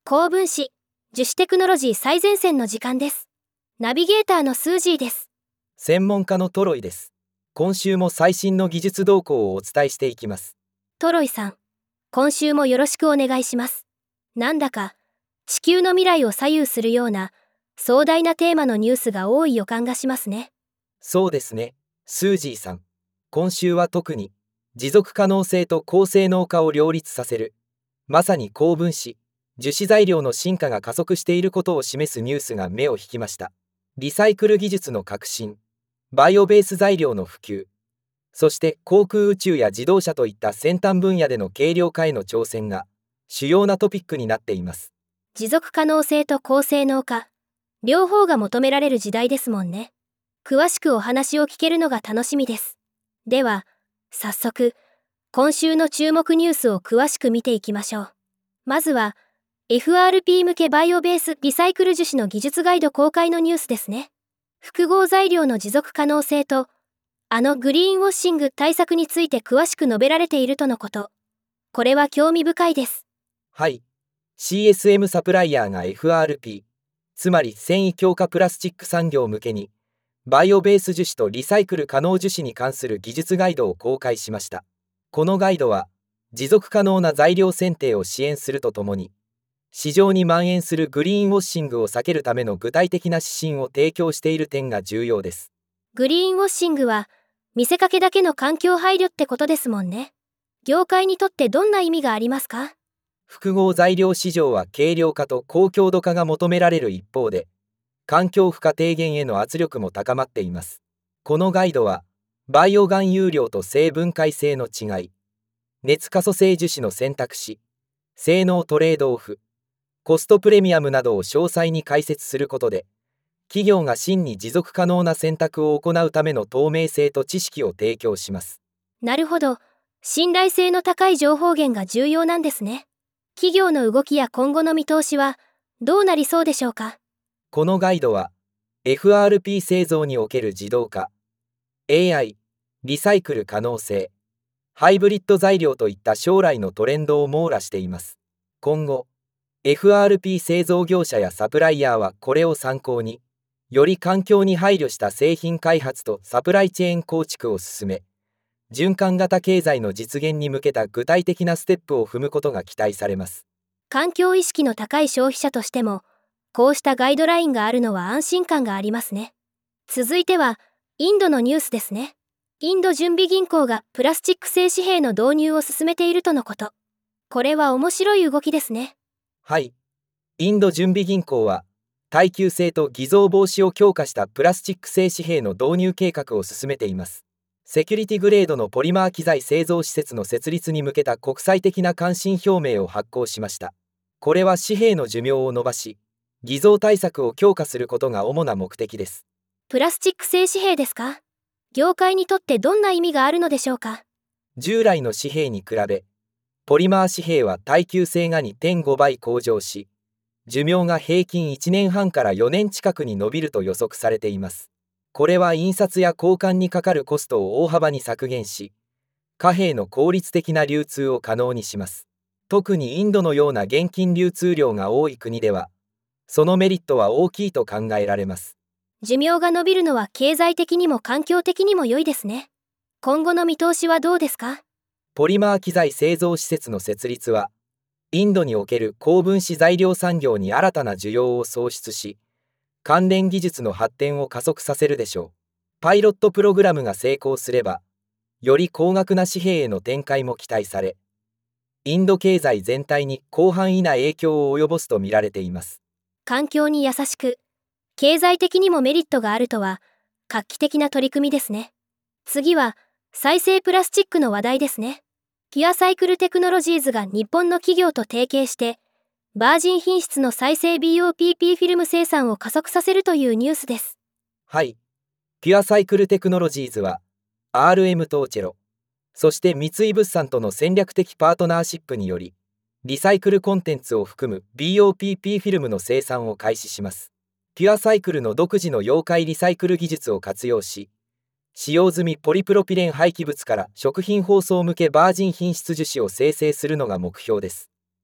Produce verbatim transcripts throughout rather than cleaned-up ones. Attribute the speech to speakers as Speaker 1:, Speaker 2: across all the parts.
Speaker 1: 高分子、樹脂テクノロジー最前線の時間です。ナビゲーターのスージーです。
Speaker 2: 専門家のトロイです。今週も最新の技術動向をお伝えしていきます。
Speaker 1: トロイさん、今週もよろしくお願いします。なんだか、地球の未来を左右するような壮大なテーマのニュースが多い予感がしますね。
Speaker 2: そうですね、スージーさん。今週は特に、持続可能性と高性能化を両立させる、まさに高分子、樹脂材料の進化が加速していることを示すニュースが目を引きました。リサイクル技術の革新、バイオベース材料の普及、そして航空宇宙や自動車といった先端分野での軽量化への挑戦が主要なトピックになっています。
Speaker 1: 持続可能性と高性能化、両方が求められる時代ですもんね。詳しくお話を聞けるのが楽しみです。では、早速、今週の注目ニュースを詳しく見ていきましょう。まずは、エフアールピー 向けバイオベースリサイクル樹脂の技術ガイド公開のニュースですね。複合材料の持続可能性と、あのグリーンウォッシング対策について詳しく述べられているとのこと。これは興味深いです。
Speaker 2: はい。シーエスエム サプライヤーが エフアールピー、つまり繊維強化プラスチック産業向けに、バイオベース樹脂とリサイクル可能樹脂に関する技術ガイドを公開しました。このガイドは、持続可能な材料選定を支援するとともに、市場に蔓延するグリーンウォッシングを避けるための具体的な指針を提供している点が重要です。
Speaker 1: グリーンウォッシングは、見せかけだけの環境配慮ってことですもんね。業界にとってどんな意味がありますか？
Speaker 2: 複合材料市場は軽量化と高強度化が求められる一方で、環境負荷低減への圧力も高まっています。このガイドは、バイオ含有量と性分解性の違い、熱可塑性樹脂の選択肢、性能トレードオフ、コストプレミアムなどを詳細に解説することで、企業が真に持続可能な選択を行うための透明性と知識を提供します。
Speaker 1: なるほど。信頼性の高い情報源が重要なんですね。企業の動きや今後の見通しはどうなりそうでしょうか？
Speaker 2: このガイドは、エフアールピー 製造における自動化、エーアイ、リサイクル可能性、ハイブリッド材料といった将来のトレンドを網羅しています。今後、エフアールピー 製造業者やサプライヤーはこれを参考に、より環境に配慮した製品開発とサプライチェーン構築を進め、循環型経済の実現に向けた具体的なステップを踏むことが期待されます。
Speaker 1: 環境意識の高い消費者としても、こうしたガイドラインがあるのは安心感がありますね。続いては、インドのニュースですね。インド準備銀行がプラスチック製紙幣の導入を進めているとのこと。これは面白い動きですね。
Speaker 2: はい。インド準備銀行は、耐久性と偽造防止を強化したプラスチック製紙幣の導入計画を進めています。セキュリティグレードのポリマー機材製造施設の設立に向けた国際的な関心表明を発行しました。これは紙幣の寿命を延ばし、偽造対策を強化することが主な目的です。
Speaker 1: プラスチック製紙幣ですか？業界にとってどんな意味があるのでしょうか？
Speaker 2: 従来の紙幣に比べ、ポリマー紙幣は耐久性が にてんご 倍向上し、寿命が平均いちねんはんからよねん近くに伸びると予測されています。これは印刷や交換にかかるコストを大幅に削減し、貨幣の効率的な流通を可能にします。特にインドのような現金流通量が多い国では、そのメリットは大きいと考えられます。
Speaker 1: 寿命が伸びるのは経済的にも環境的にも良いですね。今後の見通しはどうですか？
Speaker 2: ポリマー機材製造施設の設立は、インドにおける高分子材料産業に新たな需要を創出し、関連技術の発展を加速させるでしょう。パイロットプログラムが成功すれば、より高額な紙幣への展開も期待され、インド経済全体に広範囲な影響を及ぼすと見られています。
Speaker 1: 環境に優しく、経済的にもメリットがあるとは、画期的な取り組みですね。次は、再生プラスチックの話題ですね。ピュアサイクルテクノロジーズが日本の企業と提携して、バージン品質の再生 ビーオーピーピー フィルム生産を加速させるというニュースです。
Speaker 2: はい。ピュアサイクルテクノロジーズは、アールエム トーチェロ、そして三井物産との戦略的パートナーシップにより、リサイクルコンテンツを含む ビーオーピーピー フィルムの生産を開始します。ピュアサイクルの独自の溶解リサイクル技術を活用し、使用済みポリプロピレン廃棄物から食品包装向けバージン品質樹脂を生成するのが目標です。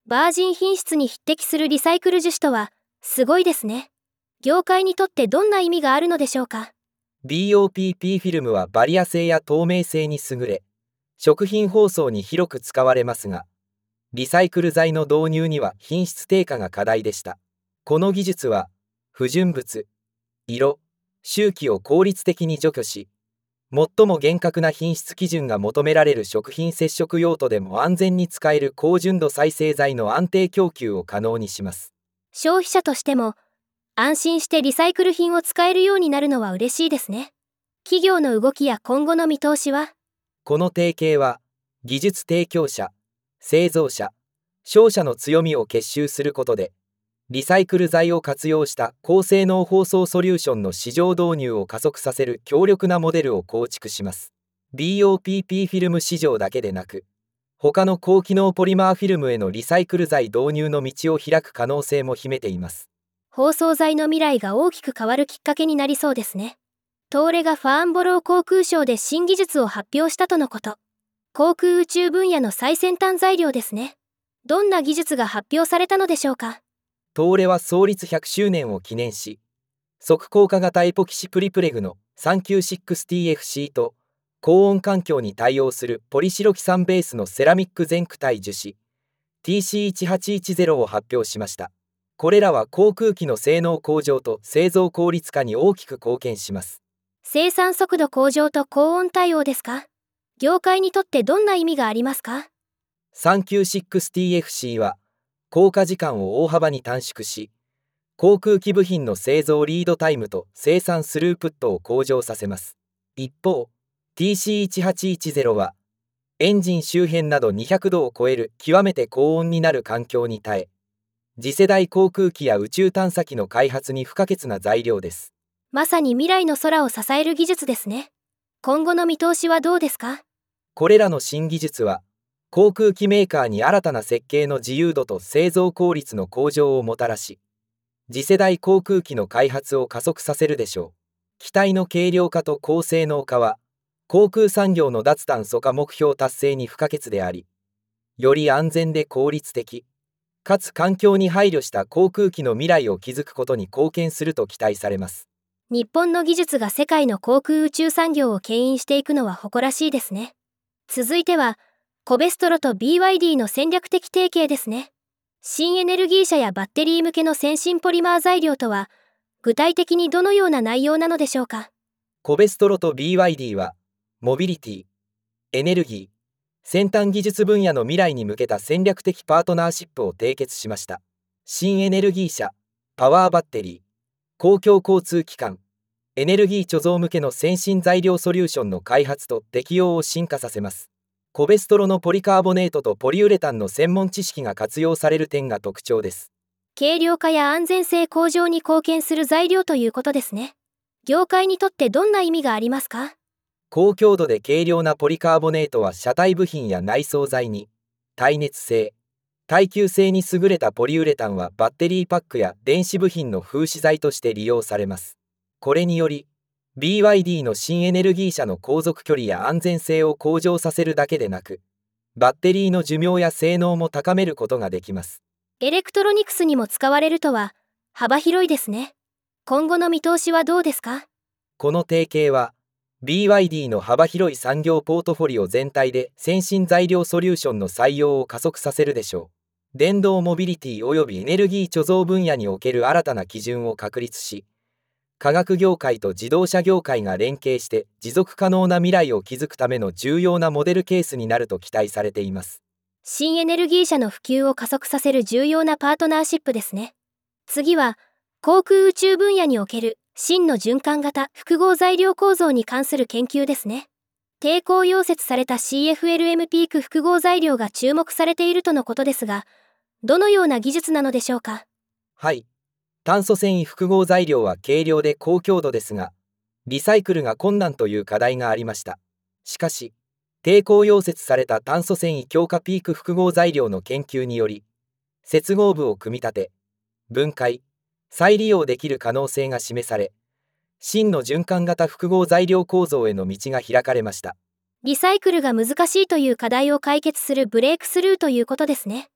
Speaker 1: バージン品質に匹敵するリサイクル樹脂とは、すごいですね。業界にとってどんな意味があるのでしょうか。
Speaker 2: ビーオーピーピー フィルムはバリア性や透明性に優れ、食品包装に広く使われますが、リサイクル材の導入には品質低下が課題でした。この技術は、不純物、色、周期を効率的に除去し、最も厳格な品質基準が求められる食品接触用途でも安全に使える高純度再生材の安定供給を可能にします。
Speaker 1: 消費者としても、安心してリサイクル品を使えるようになるのは嬉しいですね。企業の動きや今後の見通しは？
Speaker 2: この提携は、技術提供者、製造者、商社の強みを結集することで、リサイクル材を活用した高性能包装ソリューションの市場導入を加速させる強力なモデルを構築します。ビーオーピーピー フィルム市場だけでなく、他の高機能ポリマーフィルムへのリサイクル材導入の道を開く可能性も秘めています。
Speaker 1: 包装材の未来が大きく変わるきっかけになりそうですね。東レがファーンボロー航空ショーで新技術を発表したとのこと。航空宇宙分野の最先端材料ですね。どんな技術が発表されたのでしょうか。
Speaker 2: 東レは創立ひゃくしゅうねんを記念し、即硬化型エポキシプリプレグの さんきゅうろく ティーエフシー と高温環境に対応するポリシロキサンベースのセラミック全躯体樹脂 ティーシーいちはちいちゼロ を発表しました。これらは航空機の性能向上と製造効率化に大きく貢献します。
Speaker 1: 生産速度向上と高温対応ですか。業界にとってどんな意味がありますか。
Speaker 2: さんきゅうろく ティーエフシー は降下時間を大幅に短縮し、航空機部品の製造リードタイムと生産スループットを向上させます。一方、ティーシーいちはちいちゼロ はエンジン周辺などにひゃくどを超える極めて高温になる環境に耐え、次世代航空機や宇宙探査機の開発に不可欠な材料です。
Speaker 1: まさに未来の空を支える技術ですね。今後の見通しはどうですか。
Speaker 2: これらの新技術は、航空機メーカーに新たな設計の自由度と製造効率の向上をもたらし、次世代航空機の開発を加速させるでしょう。機体の軽量化と高性能化は、航空産業の脱炭素化目標達成に不可欠であり、より安全で効率的、かつ環境に配慮した航空機の未来を築くことに貢献すると期待されます。
Speaker 1: 日本の技術が世界の航空宇宙産業を牽引していくのは誇らしいですね。続いては、コベストロと ビーワイディー の戦略的提携ですね。新エネルギー車やバッテリー向けの先進ポリマー材料とは、具体的にどのような内容なのでしょうか。
Speaker 2: コベストロと ビーワイディー は、モビリティ、エネルギー、先端技術分野の未来に向けた戦略的パートナーシップを締結しました。新エネルギー車、パワーバッテリー、公共交通機関、エネルギー貯蔵向けの先進材料ソリューションの開発と適用を進化させます。コベストロのポリカーボネートとポリウレタンの専門知識が活用される点が特徴です。
Speaker 1: 軽量化や安全性向上に貢献する材料ということですね。業界にとってどんな意味がありますか。
Speaker 2: 高強度で軽量なポリカーボネートは車体部品や内装材に、耐熱性、耐久性に優れたポリウレタンはバッテリーパックや電子部品の封止材として利用されます。これにより、ビーワイディー の新エネルギー車の航続距離や安全性を向上させるだけでなく、バッテリーの寿命や性能も高めることができます。
Speaker 1: エレクトロニクスにも使われるとは、幅広いですね。今後の見通しはどうですか。
Speaker 2: この提携は、ビーワイディー の幅広い産業ポートフォリオ全体で先進材料ソリューションの採用を加速させるでしょう。電動モビリティ及びエネルギー貯蔵分野における新たな基準を確立し、化学業界と自動車業界が連携して持続可能な未来を築くための重要なモデルケースになると期待されています。
Speaker 1: 新エネルギー車の普及を加速させる重要なパートナーシップですね。次は、航空宇宙分野における真の循環型複合材料構造に関する研究ですね。抵抗溶接された シーエフエルエム ピーク複合材料が注目されているとのことですが、どのような技術なのでしょうか。
Speaker 2: はい。炭素繊維複合材料は軽量で高強度ですが、リサイクルが困難という課題がありました。しかし、抵抗溶接された炭素繊維強化ピーク複合材料の研究により、接合部を組み立て、分解、再利用できる可能性が示され、真の循環型複合材料構造への道が開かれました。
Speaker 1: リサイクルが難しいという課題を解決するブレイクスルーということですね。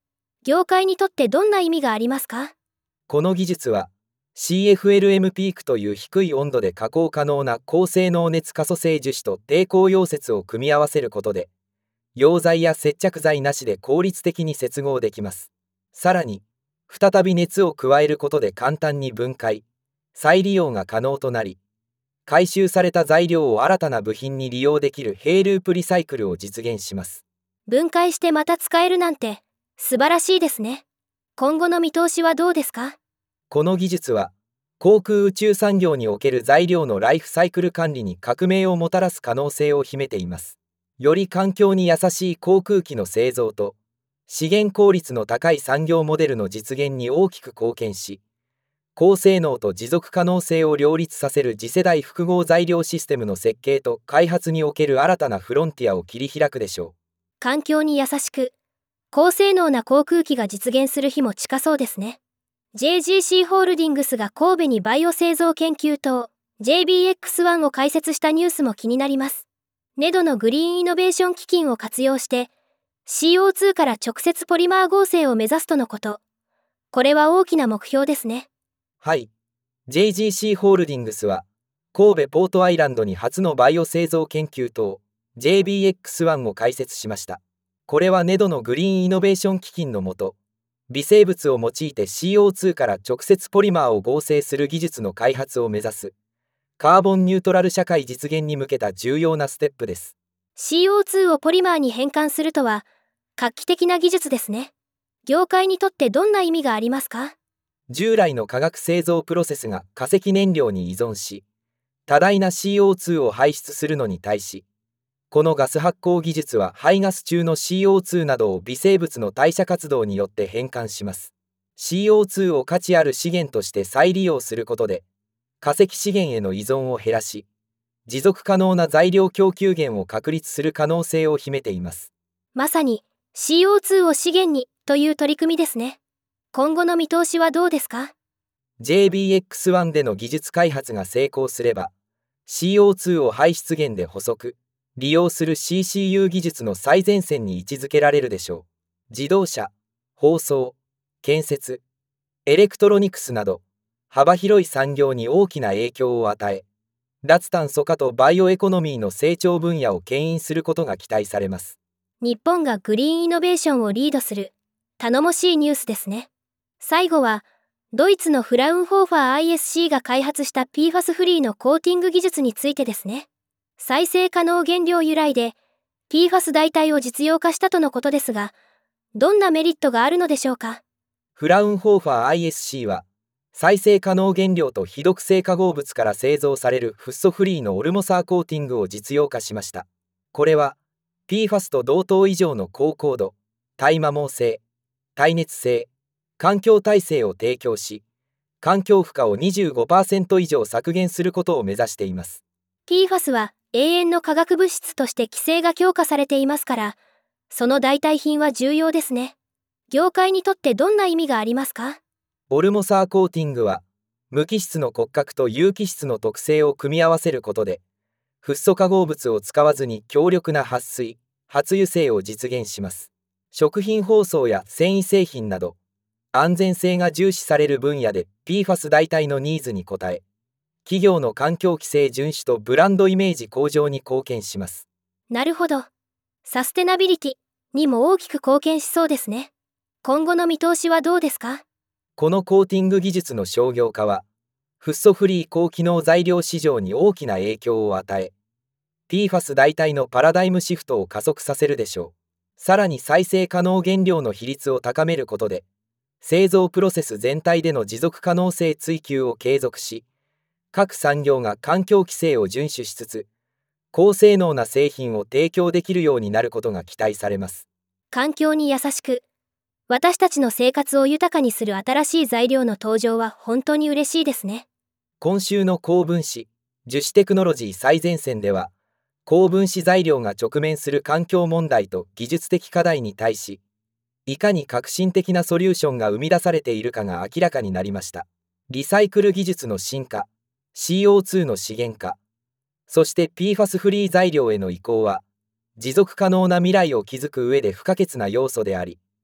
Speaker 1: 業界にとってどんな意味がありますか？
Speaker 2: この技術は シーエフエルエム ピークという低い温度で加工可能な高性能熱可塑性樹脂と抵抗溶接を組み合わせることで、溶剤や接着剤なしで効率的に接合できます。さらに、再び熱を加えることで簡単に分解、再利用が可能となり、回収された材料を新たな部品に利用できるヘイループリサイクルを実現します。
Speaker 1: 分解してまた使えるなんて素晴らしいですね。今後の見通しはどうですか？
Speaker 2: この技術は、航空宇宙産業における材料のライフサイクル管理に革命をもたらす可能性を秘めています。より環境に優しい航空機の製造と、資源効率の高い産業モデルの実現に大きく貢献し、高性能と持続可能性を両立させる次世代複合材料システムの設計と開発における新たなフロンティアを切り開くでしょう。
Speaker 1: 環境に優しく、高性能な航空機が実現する日も近そうですね。ジェイジーシー ホールディングスが神戸にバイオ製造研究棟 ジェイビーエックスワン を開設したニュースも気になります。ネドのグリーンイノベーション基金を活用して シーオーツー から直接ポリマー合成を目指すとのこと。これは大きな目標ですね。
Speaker 2: はい。ジェイジーシー ホールディングスは、神戸ポートアイランドに初のバイオ製造研究棟 ジェイビーエックスワン を開設しました。これはネドのグリーンイノベーション基金のもと、微生物を用いて シーオーツー から直接ポリマーを合成する技術の開発を目指す、カーボンニュートラル社会実現に向けた重要なステップです。
Speaker 1: シーオーツー をポリマーに変換するとは、画期的な技術ですね。業界にとってどんな意味がありますか？
Speaker 2: 従来の化学製造プロセスが化石燃料に依存し、多大な シーオーツー を排出するのに対し、このガス発酵技術は排ガス中の シーオーツー などを微生物の代謝活動によって変換します。シーオーツー を価値ある資源として再利用することで、化石資源への依存を減らし、持続可能な材料供給源を確立する可能性を秘めています。
Speaker 1: まさに シーオーツー を資源にという取り組みですね。今後の見通しはどうですか？
Speaker 2: ジェイビーエックスワン での技術開発が成功すれば、シーオーツー を排出源で補足、利用する シーシーユー 技術の最前線に位置づけられるでしょう。自動車、包装、建設、エレクトロニクスなど、幅広い産業に大きな影響を与え、脱炭素化とバイオエコノミーの成長分野を牽引することが期待されます。
Speaker 1: 日本がグリーンイノベーションをリードする、頼もしいニュースですね。最後は、ドイツのフラウンホーファー アイエスシー が開発した ピーファス フリーのコーティング技術についてですね。再生可能原料由来で ピーファス 代替を実用化したとのことですが、どんなメリットがあるのでしょうか？
Speaker 2: フラウンホーファー アイエスシー は、再生可能原料と非毒性化合物から製造されるフッ素フリーのオルモサーコーティングを実用化しました。これは ピーファス と同等以上の高硬度、耐摩耗性、耐熱性、環境耐性を提供し、環境負荷を にじゅうごパーセント 以上削減することを目指しています。
Speaker 1: ピーファス は永遠の化学物質として規制が強化されていますから、その代替品は重要ですね。業界にとってどんな意味がありますか？
Speaker 2: オルモサーコーティングは、無機質の骨格と有機質の特性を組み合わせることで、フッ素化合物を使わずに強力な撥水、発油性を実現します。食品包装や繊維製品など、安全性が重視される分野で ピーファス 代替のニーズに応え、企業の環境規制遵守とブランドイメージ向上に貢献します。
Speaker 1: なるほど。サステナビリティにも大きく貢献しそうですね。今後の見通しはどうですか？
Speaker 2: このコーティング技術の商業化は、フッ素フリー高機能材料市場に大きな影響を与え、ピーファス 代替のパラダイムシフトを加速させるでしょう。さらに再生可能原料の比率を高めることで、製造プロセス全体での持続可能性追求を継続し、各産業が環境規制を遵守しつつ、高性能な製品を提供できるようになることが期待されます。
Speaker 1: 環境に優しく、私たちの生活を豊かにする新しい材料の登場は本当に嬉しいですね。
Speaker 2: 今週の高分子、樹脂テクノロジー最前線では、高分子材料が直面する環境問題と技術的課題に対し、いかに革新的なソリューションが生み出されているかが明らかになりました。リサイクル技術の進化、シーオーツー の資源化、そして ピーファス フリー材料への移行は、持続可能な未来を築く上で不可欠な要素であり、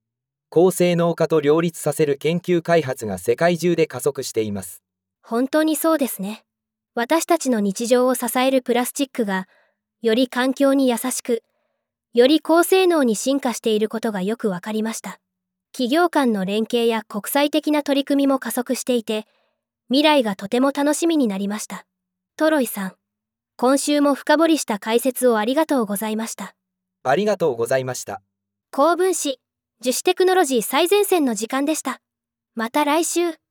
Speaker 2: 高性能化と両立させる研究開発が世界中で加速しています。
Speaker 1: 本当にそうですね。私たちの日常を支えるプラスチックが、より環境に優しく、より高性能に進化していることがよくわかりました。企業間の連携や国際的な取り組みも加速していて、未来がとても楽しみになりました。トロイさん、今週も深掘りした解説をありがとうございました。
Speaker 2: ありがとうございました。
Speaker 1: 高分子、樹脂テクノロジー最前線の時間でした。また来週。